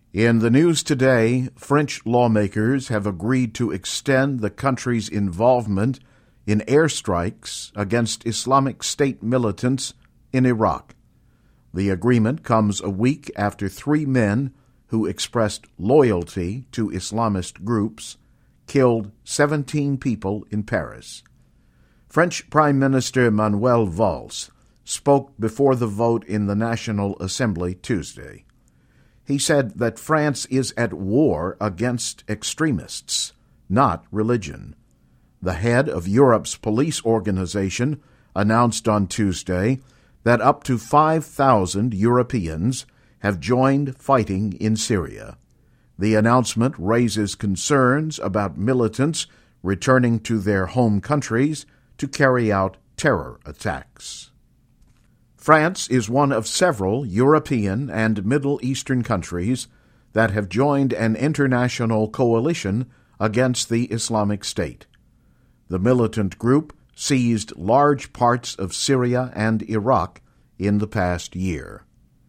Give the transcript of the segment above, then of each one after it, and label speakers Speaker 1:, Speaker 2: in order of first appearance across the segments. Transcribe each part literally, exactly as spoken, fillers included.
Speaker 1: In the news today, French lawmakers have agreed to extend the country's involvement in airstrikes against Islamic State militants in Iraq. The agreement comes a week after three men who expressed loyalty to Islamist groups killed seventeen people in Paris. French Prime Minister Manuel Valls spoke before the vote in the National Assembly Tuesday. He said that France is at war against extremists, not religion. The head of Europe's police organization announced on Tuesday that up to five thousand Europeans have joined fighting in Syria. The announcement raises concerns about militants returning to their home countries to carry out terror attacks. France is one of several European and Middle Eastern countries that have joined an international coalition against the Islamic State. The militant group seized large parts of Syria and Iraq in the past year.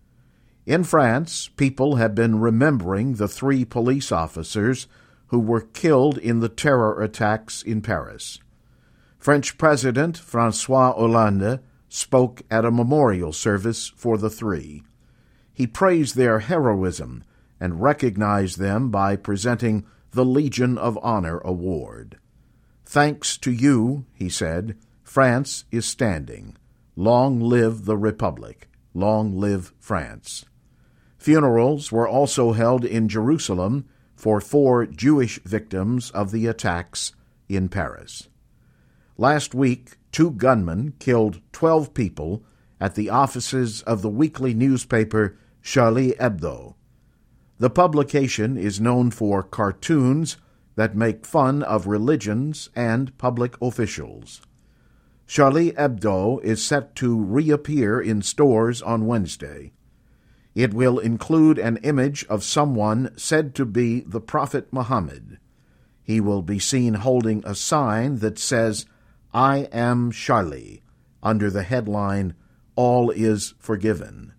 Speaker 1: In France, people have been remembering the three police officers who were killed in the terror attacks in Paris. French President François Hollande spoke at a memorial service for the three. He praised their heroism and recognized them by presenting the Legion of Honor Award. "Thanks to you," he said, "France is standing. Long live the Republic. Long live France." Funerals were also held in Jerusalem for four Jewish victims of the attacks in Paris. Last week, two gunmen killed twelve people at the offices of the weekly newspaper Charlie Hebdo. The publication is known for cartoons that make fun of religions and public officials. Charlie Hebdo is set to reappear in stores on Wednesday. It will include an image of someone said to be the Prophet Muhammad. He will be seen holding a sign that says, "I am Charlie," under the headline, "All is Forgiven."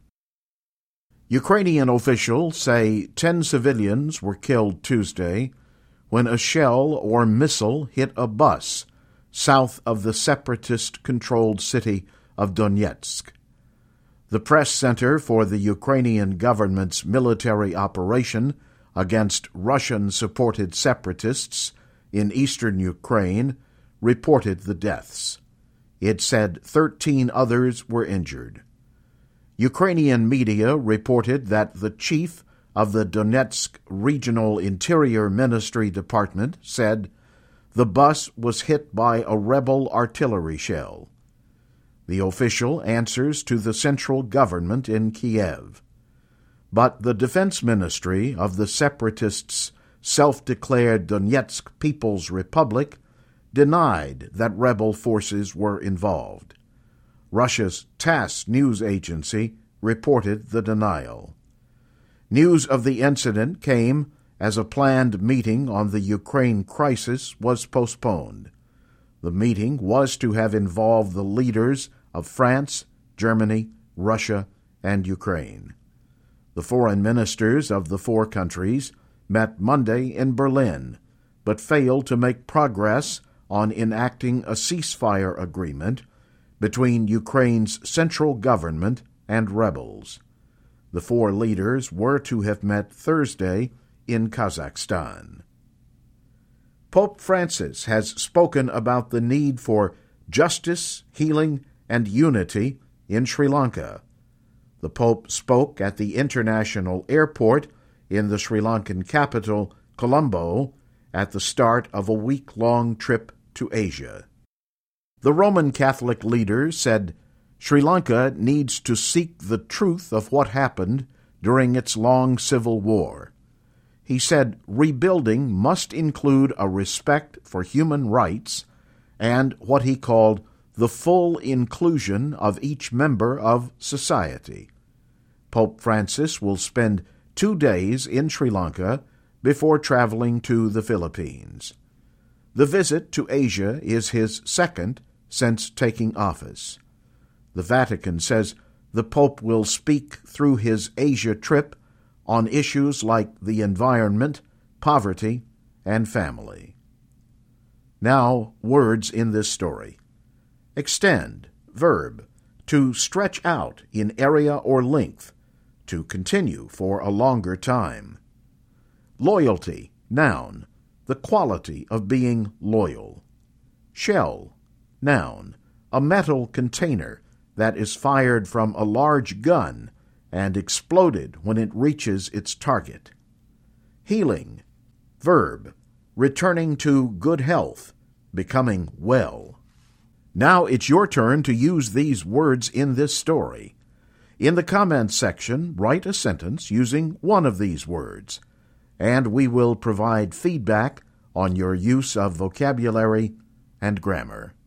Speaker 1: Ukrainian officials say ten civilians were killed Tuesday when a shell or missile hit a bus south of the separatist-controlled city of Donetsk. The press center for the Ukrainian government's military operation against Russian-supported separatists in eastern Ukraine reported the deaths. It said thirteen others were injured. Ukrainian media reported that the chief of the Donetsk Regional Interior Ministry Department said the bus was hit by a rebel artillery shell. The official answers to the central government in Kiev. But the defense ministry of the separatists' self-declared Donetsk People's Republic denied that rebel forces were involved. Russia's TASS news agency reported the denial. News of the incident came as a planned meeting on the Ukraine crisis was postponed. The meeting was to have involved the leaders of France, Germany, Russia, and Ukraine. The foreign ministers of the four countries met Monday in Berlin, but failed to make progress on enacting a ceasefire agreement between Ukraine's central government and rebels. The four leaders were to have met Thursday in Kazakhstan. Pope Francis has spoken about the need for justice, healing, and unity in Sri Lanka. The Pope spoke at the international airport in the Sri Lankan capital, Colombo, at the start of a week-long trip to Asia. The Roman Catholic leader said Sri Lanka needs to seek the truth of what happened during its long civil war. He said rebuilding must include a respect for human rights and what he called the full inclusion of each member of society. Pope Francis will spend two days in Sri Lanka before traveling to the Philippines. The visit to Asia is his second since taking office. The Vatican says the Pope will speak through his Asia trip on issues like the environment, poverty, and family. Now, words in this story. Extend, verb, to stretch out in area or length, to continue for a longer time. Loyalty, noun, the quality of being loyal. Shell, noun, a metal container that is fired from a large gun and exploded when it reaches its target. Healing, verb, returning to good health, becoming well. Now it's your turn to use these words in this story. In the comments section, write a sentence using one of these words, and we will provide feedback on your use of vocabulary and grammar.